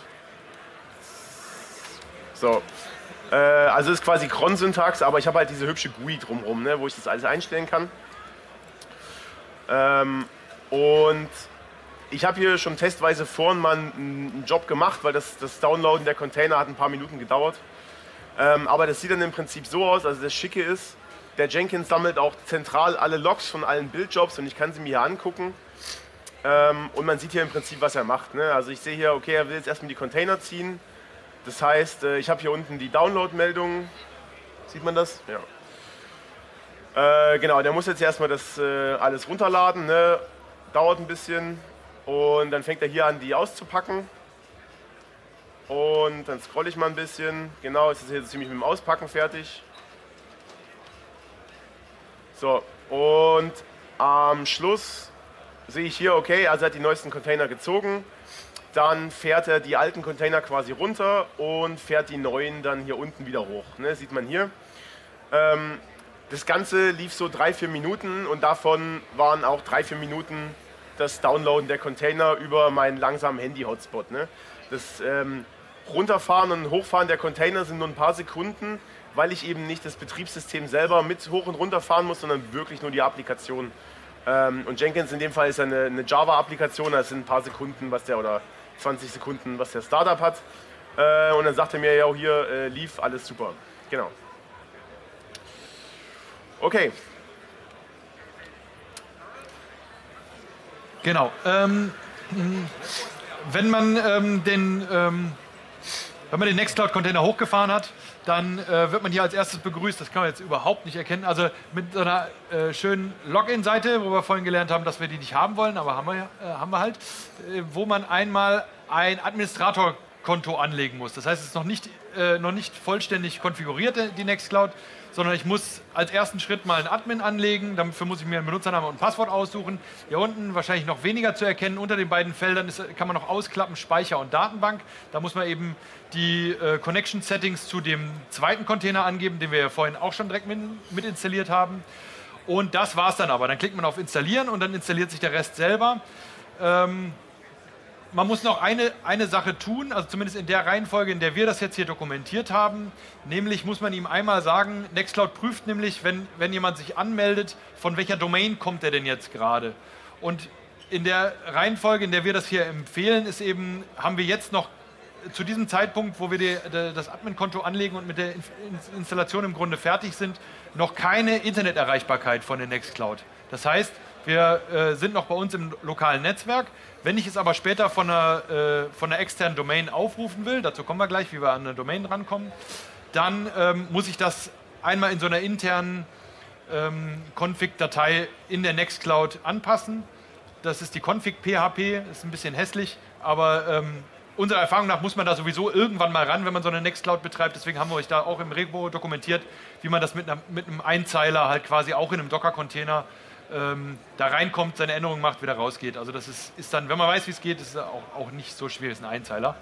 So, äh, also ist quasi Cron-Syntax, aber ich habe halt diese hübsche G U I drumherum, ne, wo ich das alles einstellen kann. Ähm, und ich habe hier schon testweise vorhin mal einen, einen Job gemacht, weil das, das Downloaden der Container hat ein paar Minuten gedauert. Ähm, aber das sieht dann im Prinzip so aus, also das Schicke ist, der Jenkins sammelt auch zentral alle Logs von allen Buildjobs und ich kann sie mir hier angucken. Ähm, und man sieht hier im Prinzip, was er macht. Ne? Also ich sehe hier, okay, er will jetzt erstmal die Container ziehen. Das heißt, äh, ich habe hier unten die Download-Meldung. Sieht man das? Ja. Äh, genau, der muss jetzt erstmal das äh, alles runterladen. Ne? Dauert ein bisschen. Und dann fängt er hier an, die auszupacken. Und dann scrolle ich mal ein bisschen. Genau, jetzt ist er jetzt ziemlich mit dem Auspacken fertig. So, und am Schluss sehe ich hier, okay, also er hat die neuesten Container gezogen. Dann fährt er die alten Container quasi runter und fährt die neuen dann hier unten wieder hoch. Ne, sieht man hier. Ähm, das Ganze lief so drei, vier Minuten und davon waren auch drei, vier Minuten das Downloaden der Container über meinen langsamen Handy-Hotspot. Ne? Das ähm, Runterfahren und Hochfahren der Container sind nur ein paar Sekunden, weil ich eben nicht das Betriebssystem selber mit hoch und runter fahren muss, sondern wirklich nur die Applikation. Ähm, und Jenkins in dem Fall ist eine, eine Java-Applikation, das sind ein paar Sekunden, was der oder zwanzig Sekunden, was der Startup hat. Äh, und dann sagt er mir, ja, hier äh, lief alles super. Genau. Okay. Genau. Ähm, wenn man ähm, den ähm, wenn man den Nextcloud-Container hochgefahren hat, dann äh, wird man hier als erstes begrüßt. Das kann man jetzt überhaupt nicht erkennen. Also mit so einer äh, schönen Login-Seite, wo wir vorhin gelernt haben, dass wir die nicht haben wollen, aber haben wir, äh, haben wir halt, äh, wo man einmal ein Administrator-Konto anlegen muss. Das heißt, es ist noch nicht, äh, noch nicht vollständig konfiguriert, die Nextcloud, sondern ich muss als ersten Schritt mal einen Admin anlegen. Dafür muss ich mir einen Benutzernamen und ein Passwort aussuchen. Hier unten wahrscheinlich noch weniger zu erkennen. Unter den beiden Feldern ist, kann man noch ausklappen, Speicher und Datenbank. Da muss man eben die äh, Connection Settings zu dem zweiten Container angeben, den wir ja vorhin auch schon direkt mit, mit installiert haben. Und das war es dann aber. Dann klickt man auf Installieren und dann installiert sich der Rest selber. Ähm, Man muss noch eine, eine Sache tun, also zumindest in der Reihenfolge, in der wir das jetzt hier dokumentiert haben. Nämlich muss man ihm einmal sagen, Nextcloud prüft nämlich, wenn, wenn jemand sich anmeldet, von welcher Domain kommt er denn jetzt gerade. Und in der Reihenfolge, in der wir das hier empfehlen, ist eben, haben wir jetzt noch zu diesem Zeitpunkt, wo wir die, das Admin-Konto anlegen und mit der Installation im Grunde fertig sind, noch keine Interneterreichbarkeit von der Nextcloud. Das heißt, wir äh, sind noch bei uns im lokalen Netzwerk. Wenn ich es aber später von einer, äh, von einer externen Domain aufrufen will, dazu kommen wir gleich, wie wir an eine Domain rankommen, dann ähm, muss ich das einmal in so einer internen ähm, Config-Datei in der Nextcloud anpassen. Das ist die Config-P H P, ist ein bisschen hässlich, aber ähm, unserer Erfahrung nach muss man da sowieso irgendwann mal ran, wenn man so eine Nextcloud betreibt. Deswegen haben wir euch da auch im Repo dokumentiert, wie man das mit, einer, mit einem Einzeiler halt quasi auch in einem Docker-Container ähm, da reinkommt, seine Änderungen macht, wieder rausgeht. Also das ist, ist dann, wenn man weiß, wie es geht, ist es auch, auch nicht so schwierig, ist ein Einzeiler.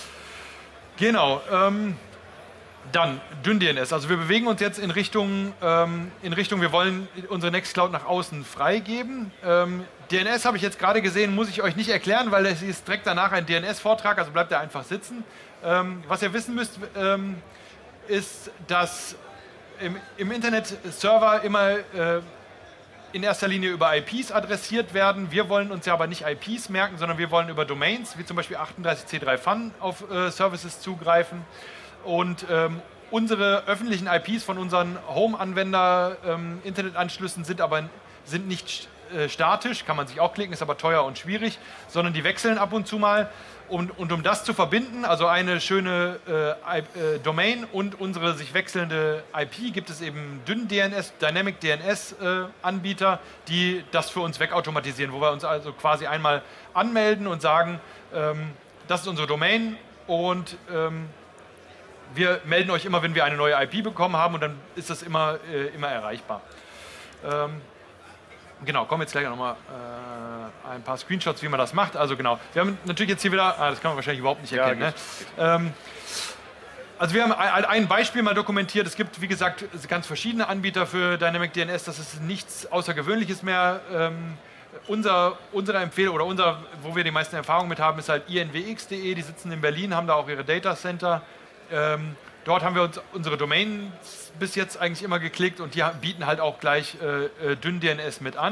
Genau. Ähm, dann DynDNS. Also wir bewegen uns jetzt in Richtung, ähm, in Richtung, wir wollen unsere Nextcloud nach außen freigeben. Ähm, D N S habe ich jetzt gerade gesehen, muss ich euch nicht erklären, weil es ist direkt danach ein D N S-Vortrag, also bleibt ihr einfach sitzen. Ähm, was ihr wissen müsst, ähm, ist, dass im, im Internet Server immer äh, in erster Linie über I Ps adressiert werden. Wir wollen uns ja aber nicht I Ps merken, sondern wir wollen über Domains, wie zum Beispiel achtunddreißig C drei Fun, auf äh, Services zugreifen. Und ähm, unsere öffentlichen I Ps von unseren Home-Anwender-Internetanschlüssen ähm, sind aber sind nicht äh, statisch, kann man sich auch klicken, ist aber teuer und schwierig, sondern die wechseln ab und zu mal. Und, und um das zu verbinden, also eine schöne äh, I, äh, Domain und unsere sich wechselnde I P, gibt es eben DynDNS, Dynamic D N S äh, Anbieter, die das für uns wegautomatisieren, wo wir uns also quasi einmal anmelden und sagen, ähm, das ist unsere Domain und ähm, wir melden euch immer, wenn wir eine neue I P bekommen haben und dann ist das immer, äh, immer erreichbar. Ähm, genau, kommen jetzt gleich nochmal äh, ein paar Screenshots, wie man das macht. Also genau, wir haben natürlich jetzt hier wieder, ah, das kann man wahrscheinlich überhaupt nicht erkennen. Ja, ne? ähm, also wir haben ein, ein Beispiel mal dokumentiert. Es gibt, wie gesagt, ganz verschiedene Anbieter für Dynamic D N S. Das ist nichts Außergewöhnliches mehr. Ähm, unser, unsere Empfehlung oder unser, wo wir die meisten Erfahrungen mit haben, ist halt I N W X punkt de. Die sitzen in Berlin, haben da auch ihre Data Center. Ähm, dort haben wir uns unsere Domains bis jetzt eigentlich immer geklickt und die bieten halt auch gleich äh, DynDNS mit an.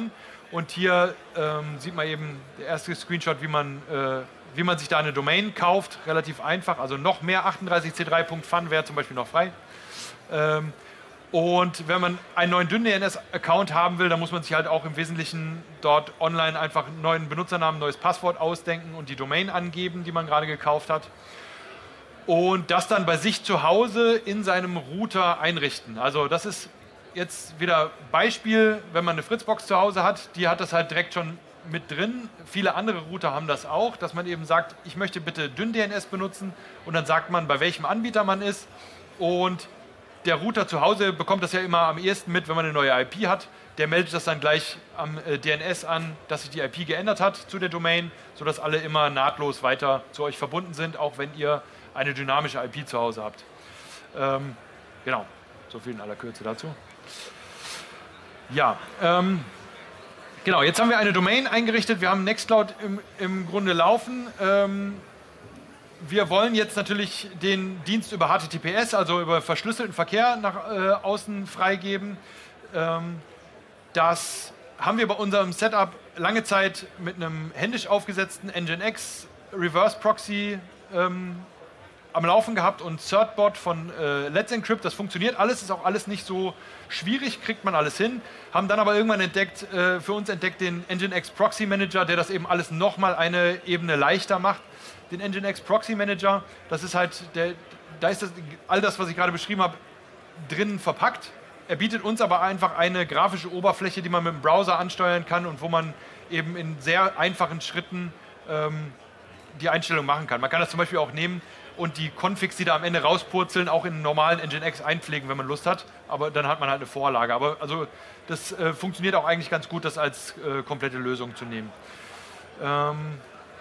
Und hier ähm, sieht man eben der erste Screenshot, wie man, äh, wie man sich da eine Domain kauft. Relativ einfach, also noch mehr achtunddreißig C drei Punkt fun wäre zum Beispiel noch frei. Ähm, und wenn man einen neuen DynDNS-Account haben will, dann muss man sich halt auch im Wesentlichen dort online einfach einen neuen Benutzernamen, ein neues Passwort ausdenken und die Domain angeben, die man gerade gekauft hat. Und das dann bei sich zu Hause in seinem Router einrichten. Also das ist jetzt wieder Beispiel, wenn man eine Fritzbox zu Hause hat, die hat das halt direkt schon mit drin. Viele andere Router haben das auch, dass man eben sagt, ich möchte bitte DynDNS benutzen und dann sagt man, bei welchem Anbieter man ist und der Router zu Hause bekommt das ja immer am ehesten mit, wenn man eine neue I P hat. Der meldet das dann gleich am äh, D N S an, dass sich die I P geändert hat zu der Domain, sodass alle immer nahtlos weiter zu euch verbunden sind, auch wenn ihr eine dynamische I P zu Hause habt. Ähm, genau, so viel in aller Kürze dazu. Ja, ähm, genau, jetzt haben wir eine Domain eingerichtet, wir haben Nextcloud im, im Grunde laufen. Ähm, Wir wollen jetzt natürlich den Dienst über H T T P S, also über verschlüsselten Verkehr nach äh, außen freigeben. Ähm, das haben wir bei unserem Setup lange Zeit mit einem händisch aufgesetzten Nginx Reverse Proxy ähm, am Laufen gehabt und Certbot von äh, Let's Encrypt. Das funktioniert alles, ist auch alles nicht so schwierig, kriegt man alles hin. Haben dann aber irgendwann entdeckt, äh, für uns entdeckt den Nginx Proxy Manager, der das eben alles nochmal eine Ebene leichter macht. Den Nginx Proxy Manager, das ist halt, der, da ist das, all das, was ich gerade beschrieben habe, drin verpackt. Er bietet uns aber einfach eine grafische Oberfläche, die man mit dem Browser ansteuern kann und wo man eben in sehr einfachen Schritten ähm, die Einstellung machen kann. Man kann das zum Beispiel auch nehmen und die Configs, die da am Ende rauspurzeln, auch in einen normalen Nginx einpflegen, wenn man Lust hat. Aber dann hat man halt eine Vorlage. Aber also das äh, funktioniert auch eigentlich ganz gut, das als äh, komplette Lösung zu nehmen. Ähm,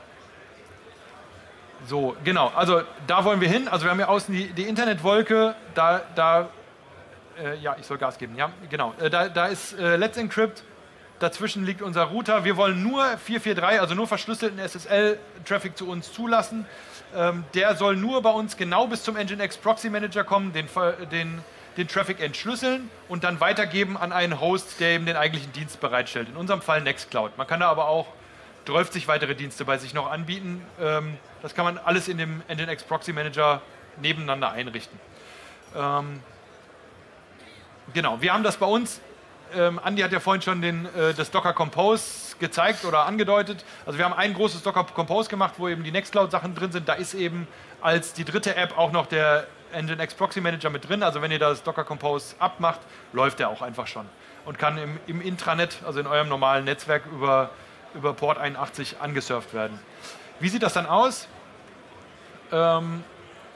So, genau, also da wollen wir hin. Also wir haben hier außen die, die Internetwolke, da, da äh, ja, ich soll Gas geben, ja, genau. Äh, da, da ist äh, Let's Encrypt, dazwischen liegt unser Router. Wir wollen nur vier vier drei, also nur verschlüsselten S S L-Traffic zu uns zulassen. Ähm, der soll nur bei uns genau bis zum Nginx Proxy Manager kommen, den, den, den Traffic entschlüsseln und dann weitergeben an einen Host, der eben den eigentlichen Dienst bereitstellt. In unserem Fall Nextcloud. Man kann da aber auch dreißig weitere Dienste bei sich noch anbieten. Ähm, das kann man alles in dem Nginx Proxy Manager nebeneinander einrichten. Ähm, genau, wir haben das bei uns. Ähm, Andi hat ja vorhin schon den, äh, das Docker Compose gezeigt oder angedeutet. Also wir haben ein großes Docker Compose gemacht, wo eben die Nextcloud-Sachen drin sind. Da ist eben als die dritte App auch noch der Nginx Proxy Manager mit drin. Also wenn ihr das Docker Compose abmacht, läuft der auch einfach schon. Und kann im, im Intranet, also in eurem normalen Netzwerk, über über Port einundachtzig angesurft werden. Wie sieht das dann aus? Ähm,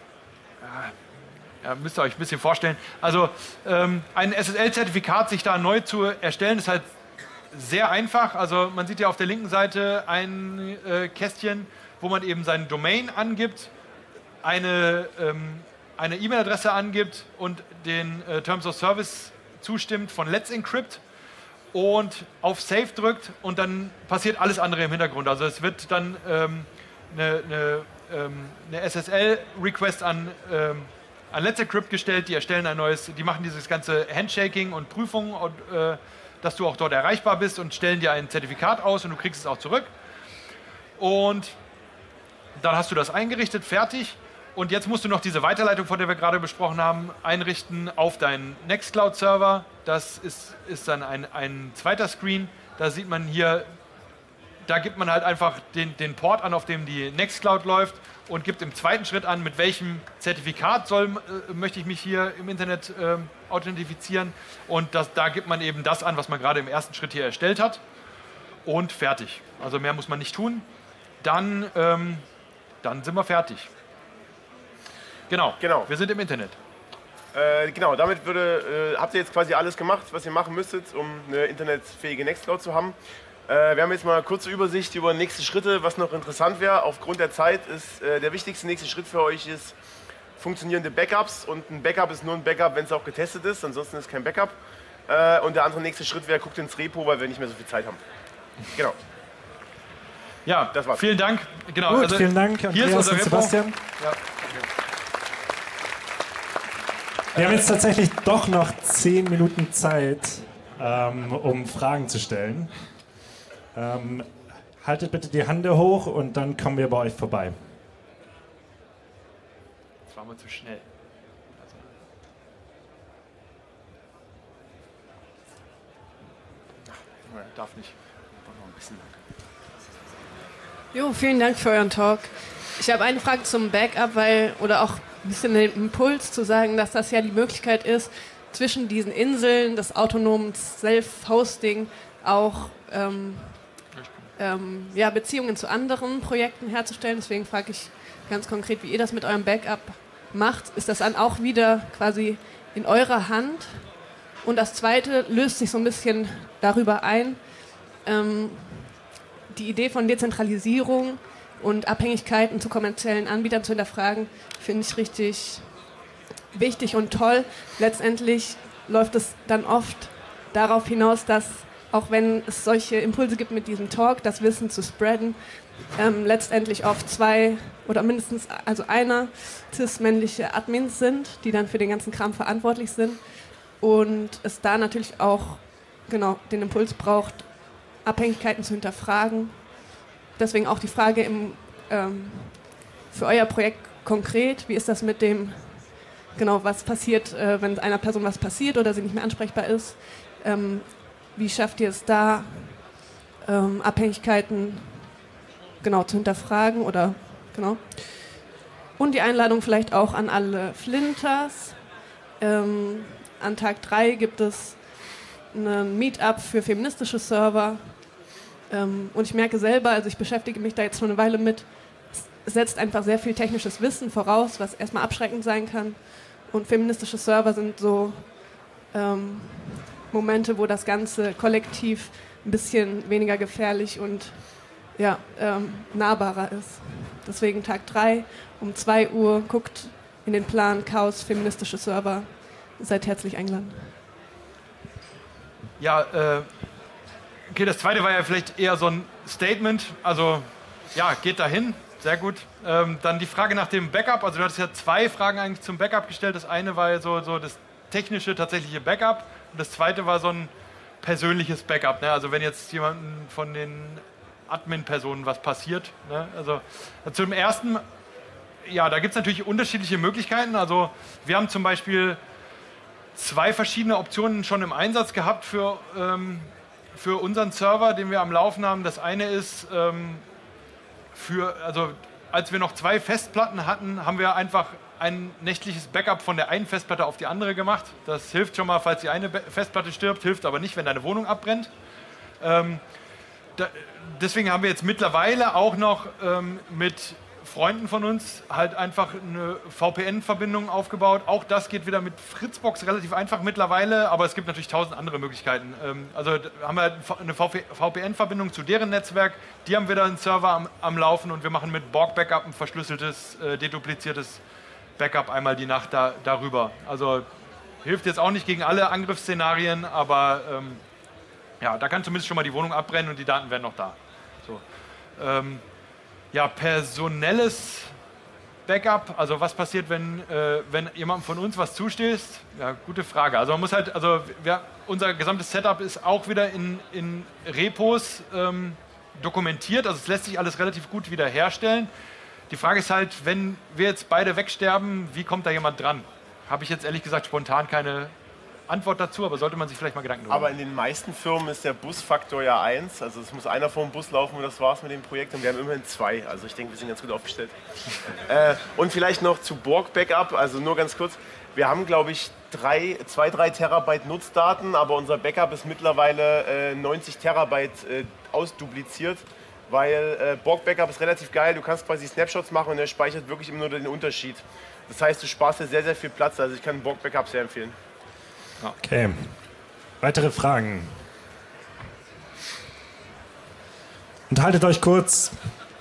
ja, müsst ihr euch ein bisschen vorstellen. Also ähm, ein S S L-Zertifikat sich da neu zu erstellen, ist halt sehr einfach. Also man sieht ja auf der linken Seite ein äh, Kästchen, wo man eben seine Domain angibt, eine ähm, eine E-Mail-Adresse angibt und den äh, Terms of Service zustimmt von Let's Encrypt und auf Save drückt und dann passiert alles andere im Hintergrund. Also es wird dann ähm, eine, eine, ähm, eine S S L-Request an, ähm, an Let's Encrypt gestellt, die erstellen ein neues, die machen dieses ganze Handshaking und Prüfung, und, äh, dass du auch dort erreichbar bist und stellen dir ein Zertifikat aus und du kriegst es auch zurück. Und dann hast du das eingerichtet, fertig. Und jetzt musst du noch diese Weiterleitung, von der wir gerade besprochen haben, einrichten auf deinen Nextcloud-Server. Das ist, ist dann ein, ein zweiter Screen. Da sieht man hier, da gibt man halt einfach den, den Port an, auf dem die Nextcloud läuft und gibt im zweiten Schritt an, mit welchem Zertifikat soll, äh, möchte ich mich hier im Internet äh, authentifizieren. Und das, da gibt man eben das an, was man gerade im ersten Schritt hier erstellt hat. Und fertig. Also mehr muss man nicht tun. Dann, ähm, dann sind wir fertig. Genau, genau, wir sind im Internet. Äh, genau, damit würde, äh, habt ihr jetzt quasi alles gemacht, was ihr machen müsstet, um eine internetfähige Nextcloud zu haben. Äh, wir haben jetzt mal eine kurze Übersicht über nächste Schritte, was noch interessant wäre. Aufgrund der Zeit ist äh, der wichtigste nächste Schritt für euch ist funktionierende Backups. Und ein Backup ist nur ein Backup, wenn es auch getestet ist, ansonsten ist es kein Backup. Äh, und der andere nächste Schritt wäre, guckt ins Repo, weil wir nicht mehr so viel Zeit haben. Genau. Ja, das war's. Vielen Dank. Genau, Gut, also vielen Dank, hier ist unser und Repo. Sebastian. Ja. Wir haben jetzt tatsächlich doch noch zehn Minuten Zeit, ähm, um Fragen zu stellen. Ähm, haltet bitte die Hände hoch und dann kommen wir bei euch vorbei. Das war mal zu schnell. Also. Ach, darf nicht. Noch ein bisschen lang. Jo, vielen Dank für euren Talk. Ich habe eine Frage zum Backup, weil, oder auch ein bisschen den Impuls zu sagen, dass das ja die Möglichkeit ist, zwischen diesen Inseln des autonomen Self-Hosting auch ähm, ähm, ja, Beziehungen zu anderen Projekten herzustellen. Deswegen frage ich ganz konkret, wie ihr das mit eurem Backup macht. Ist das dann auch wieder quasi in eurer Hand? Und das Zweite löst sich so ein bisschen darüber ein, ähm, die Idee von Dezentralisierung und Abhängigkeiten zu kommerziellen Anbietern zu hinterfragen, finde ich richtig wichtig und toll. Letztendlich läuft es dann oft darauf hinaus, dass, auch wenn es solche Impulse gibt mit diesem Talk, das Wissen zu spreaden, ähm, letztendlich oft zwei oder mindestens also einer cis-männliche Admins sind, die dann für den ganzen Kram verantwortlich sind. Und es da natürlich auch genau den Impuls braucht, Abhängigkeiten zu hinterfragen. Deswegen auch die Frage im, ähm, für euer Projekt konkret, wie ist das mit dem, genau, was passiert, äh, wenn einer Person was passiert oder sie nicht mehr ansprechbar ist? Ähm, wie schafft ihr es da, ähm, Abhängigkeiten genau zu hinterfragen oder genau? Und die Einladung vielleicht auch an alle Flinters. Ähm, an Tag drei gibt es ein Meetup für feministische Server. Ähm, und ich merke selber, also ich beschäftige mich da jetzt schon eine Weile mit, es setzt einfach sehr viel technisches Wissen voraus, was erstmal abschreckend sein kann. Und feministische Server sind so ähm, Momente, wo das Ganze kollektiv ein bisschen weniger gefährlich und ja, ähm, nahbarer ist. Deswegen Tag drei um zwei Uhr, guckt in den Plan Chaos feministische Server. Seid herzlich eingeladen. Ja, äh, okay, das zweite war ja vielleicht eher so ein Statement, also ja, geht dahin, sehr gut. Ähm, dann die Frage nach dem Backup, also du hattest ja zwei Fragen eigentlich zum Backup gestellt. Das eine war ja so, so das technische, tatsächliche Backup und das zweite war so ein persönliches Backup, ne? Also wenn jetzt jemandem von den Admin-Personen was passiert, ne? Also zum ersten, ja, da gibt es natürlich unterschiedliche Möglichkeiten, also wir haben zum Beispiel zwei verschiedene Optionen schon im Einsatz gehabt für, ähm, für unseren Server, den wir am Laufen haben. Das eine ist, ähm, für, also als wir noch zwei Festplatten hatten, haben wir einfach ein nächtliches Backup von der einen Festplatte auf die andere gemacht. Das hilft schon mal, falls die eine Festplatte stirbt, hilft aber nicht, wenn deine Wohnung abbrennt. Ähm, da, deswegen haben wir jetzt mittlerweile auch noch ähm, mit Freunden von uns halt einfach eine V P N-Verbindung aufgebaut. Auch das geht wieder mit Fritzbox relativ einfach mittlerweile, aber es gibt natürlich tausend andere Möglichkeiten. Ähm, also haben wir eine V P N-Verbindung zu deren Netzwerk, die haben wieder einen Server am, am Laufen und wir machen mit Borg Backup ein verschlüsseltes, äh, dedupliziertes Backup einmal die Nacht da, darüber. Also hilft jetzt auch nicht gegen alle Angriffsszenarien, aber ähm, ja, da kann zumindest schon mal die Wohnung abbrennen und die Daten werden noch da. So. Ähm, Ja, personelles Backup, also was passiert, wenn, äh, wenn jemandem von uns was zustößt? Ja, gute Frage. Also man muss halt, also wir, unser gesamtes Setup ist auch wieder in, in Repos ähm, dokumentiert, also es lässt sich alles relativ gut wieder herstellen. Die Frage ist halt, wenn wir jetzt beide wegsterben, wie kommt da jemand dran? Habe ich jetzt ehrlich gesagt spontan keine Antwort dazu, aber sollte man sich vielleicht mal Gedanken machen. Aber in den meisten Firmen ist der Busfaktor ja eins. Also es muss einer vor dem Bus laufen und das war's mit dem Projekt. Und wir haben immerhin zwei. Also ich denke, wir sind ganz gut aufgestellt. äh, und vielleicht noch zu Borg Backup. Also nur ganz kurz. Wir haben, glaube ich, drei, zwei, drei Terabyte Nutzdaten, aber unser Backup ist mittlerweile äh, neunzig Terabyte äh, ausdupliziert. Weil äh, Borg Backup ist relativ geil. Du kannst quasi Snapshots machen und er speichert wirklich immer nur den Unterschied. Das heißt, du sparst dir sehr, sehr viel Platz. Also ich kann Borg Backup sehr empfehlen. Okay. Weitere Fragen? Und haltet euch kurz.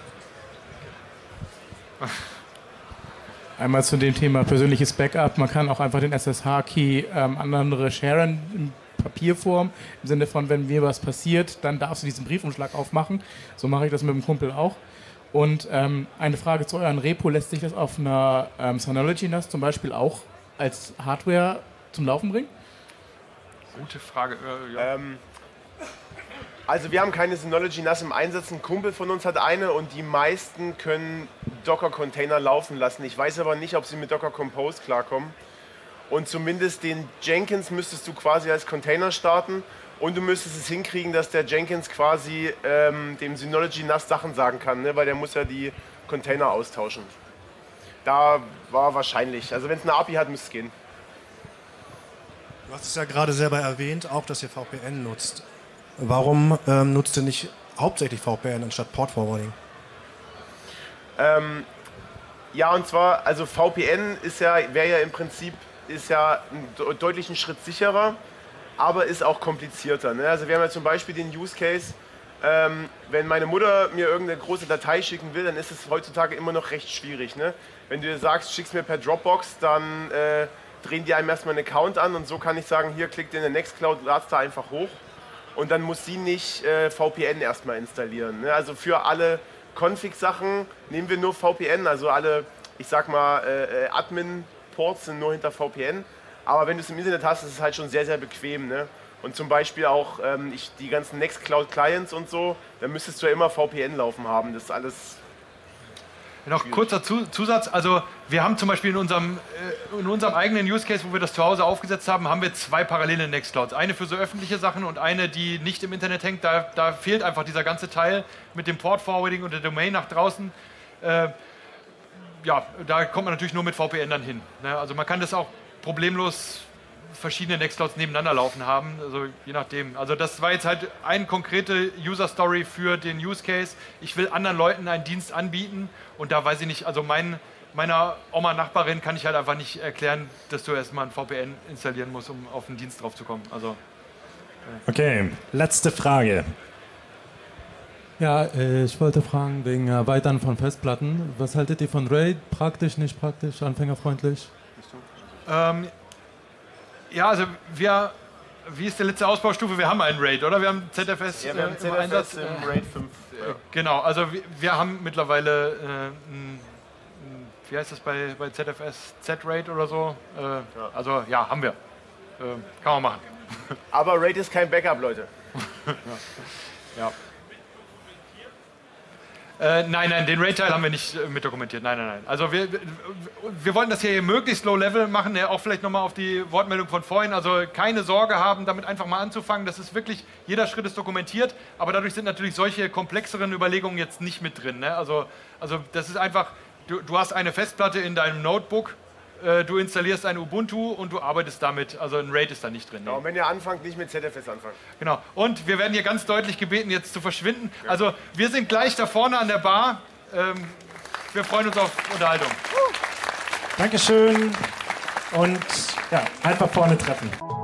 Einmal zu dem Thema persönliches Backup. Man kann auch einfach den S S H-Key ähm, an andere sharen in Papierform. Im Sinne von, wenn mir was passiert, dann darfst du diesen Briefumschlag aufmachen. So mache ich das mit dem Kumpel auch. Und ähm, eine Frage zu euren Repo. Lässt sich das auf einer ähm, Synology N A S zum Beispiel auch als Hardware zum Laufen bringen? Gute Frage. Äh, ja. Ähm, Also wir haben keine Synology N A S im Einsatz. Ein Kumpel von uns hat eine und die meisten können Docker-Container laufen lassen. Ich weiß aber nicht, ob sie mit Docker Compose klarkommen. Und zumindest den Jenkins müsstest du quasi als Container starten und du müsstest es hinkriegen, dass der Jenkins quasi ähm, dem Synology N A S Sachen sagen kann, ne? Weil der muss ja die Container austauschen. Da war wahrscheinlich, also wenn es eine A P I hat, müsste es gehen. Du hast es ja gerade selber erwähnt, auch dass ihr V P N nutzt. Warum ähm, nutzt ihr nicht hauptsächlich V P N anstatt Port Forwarding? Ähm, ja, und zwar, also V P N ist ja, wäre ja im Prinzip ist ja einen de- deutlichen Schritt sicherer, aber ist auch komplizierter. Ne? Also wir haben ja zum Beispiel den Use Case, ähm, wenn meine Mutter mir irgendeine große Datei schicken will, dann ist es heutzutage immer noch recht schwierig. Ne? Wenn du dir sagst, schick's mir per Dropbox, dann äh, drehen die einem erstmal einen Account an und so kann ich sagen, hier klickt in der Nextcloud, lad's da einfach hoch. Und dann muss sie nicht äh, V P N erstmal installieren. Ne? Also für alle Config-Sachen nehmen wir nur V P N, also alle, ich sag mal, äh, Admin-Ports sind nur hinter V P N. Aber wenn du es im Internet hast, ist es halt schon sehr, sehr bequem. Ne? Und zum Beispiel auch ähm, ich, die ganzen Nextcloud-Clients und so, da müsstest du ja immer V P N laufen haben. Das ist alles... Noch kurzer Zusatz, also wir haben zum Beispiel in unserem, äh, in unserem eigenen Use Case, wo wir das zu Hause aufgesetzt haben, haben wir zwei parallele Nextclouds. Eine für so öffentliche Sachen und eine, die nicht im Internet hängt. Da, da fehlt einfach dieser ganze Teil mit dem Port Forwarding und der Domain nach draußen. Äh, ja, da kommt man natürlich nur mit V P N dann hin. Ne? Also man kann das auch problemlos verschiedene Nextclouds nebeneinander laufen haben, also je nachdem. Also das war jetzt halt eine konkrete User-Story für den Use Case. Ich will anderen Leuten einen Dienst anbieten und da weiß ich nicht, also mein, meiner Oma-Nachbarin kann ich halt einfach nicht erklären, dass du erstmal ein V P N installieren musst, um auf den Dienst drauf zu kommen. Also, äh. Okay, letzte Frage. Ja, äh, ich wollte fragen wegen Erweitern von Festplatten. Was haltet ihr von RAID? Praktisch, nicht praktisch, anfängerfreundlich? Ähm, Ja, also wir, wie ist die letzte Ausbaustufe? Wir haben einen RAID, oder? Wir haben Z F S, ja, wir haben äh, im Z F S Einsatz. im RAID fünf. Ja. Genau, also wir, wir haben mittlerweile, äh, ein, ein, wie heißt das bei, bei Z F S, Z-RAID oder so? Äh, ja. Also ja, haben wir. Äh, kann man machen. Aber RAID ist kein Backup, Leute. ja. ja. Äh, nein, nein, den RAID-Teil haben wir nicht äh, mit dokumentiert. Nein, nein, nein. Also wir, wir wollten das hier möglichst low-level machen, ja, auch vielleicht nochmal auf die Wortmeldung von vorhin. Also keine Sorge haben, damit einfach mal anzufangen. Das ist wirklich, jeder Schritt ist dokumentiert, aber dadurch sind natürlich solche komplexeren Überlegungen jetzt nicht mit drin. Ne? Also, also das ist einfach, du, du hast eine Festplatte in deinem Notebook, äh, du installierst ein Ubuntu und du arbeitest damit. Also ein RAID ist da nicht drin. Ne? Ja, und wenn ihr anfangt, nicht mit Z F S anfangen. Genau. Und wir werden hier ganz deutlich gebeten, jetzt zu verschwinden. Ja. Also wir sind gleich da vorne an der Bar. Ähm, wir freuen uns auf Unterhaltung. Dankeschön und ja, einfach vorne treffen.